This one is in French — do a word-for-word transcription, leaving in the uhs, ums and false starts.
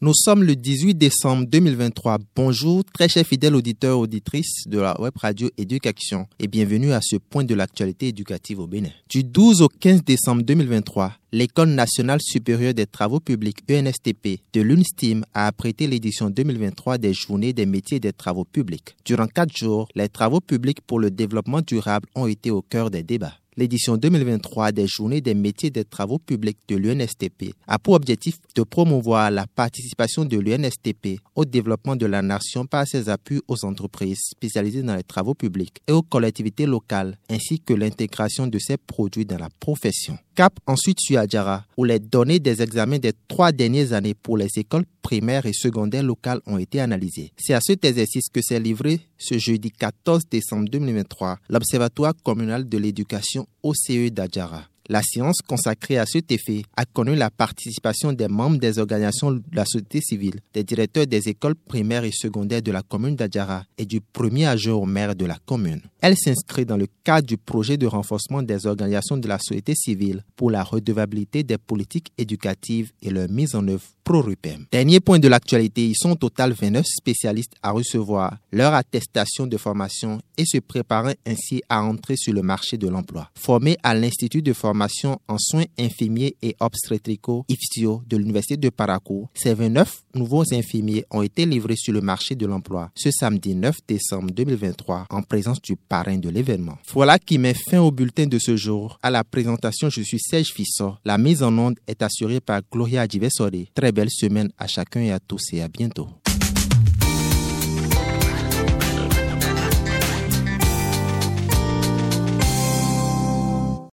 Nous sommes le dix-huit décembre deux mille vingt-trois. Bonjour, très chers fidèles auditeurs et auditrices de la web radio Éducation et bienvenue à ce point de l'actualité éducative au Bénin. Du douze au quinze décembre deux mille vingt-trois, l'École nationale supérieure des travaux publics E N S T P de l'U N S T I M a apprêté l'édition deux mille vingt-trois des Journées des métiers des travaux publics. Durant quatre jours, les travaux publics pour le développement durable ont été au cœur des débats. L'édition deux mille vingt-trois des Journées des métiers des travaux publics de l'U N S T P a pour objectif de promouvoir la participation de l'U N S T P au développement de la nation par ses appuis aux entreprises spécialisées dans les travaux publics et aux collectivités locales, ainsi que l'intégration de ces produits dans la profession. Cap ensuite sur Adjara, où les données des examens des trois dernières années pour les écoles primaires et secondaires locales ont été analysées. C'est à cet exercice que s'est livré ce jeudi quatorze décembre deux mille vingt-trois l'Observatoire communal de l'éducation O C E d'Adjara. La séance consacrée à cet effet a connu la participation des membres des organisations de la société civile, des directeurs des écoles primaires et secondaires de la commune d'Adjara et du premier adjoint au maire de la commune. Elle s'inscrit dans le cadre du projet de renforcement des organisations de la société civile pour la redevabilité des politiques éducatives et leur mise en œuvre pro-RUPEM. Dernier point de l'actualité, ils sont au total vingt-neuf spécialistes à recevoir leur attestation de formation et se préparant ainsi à entrer sur le marché de l'emploi. Formés à l'Institut de formation en soins infirmiers et obstétricaux I F S I O de l'Université de Parakou, ces vingt-neuf nouveaux infirmiers ont été livrés sur le marché de l'emploi ce samedi neuf décembre deux mille vingt-trois en présence du parrain de l'événement. Voilà qui met fin au bulletin de ce jour. À la présentation, je suis Serge Fissot. La mise en onde est assurée par Gloria Adjivesori. Très belle semaine à chacun et à tous et à bientôt.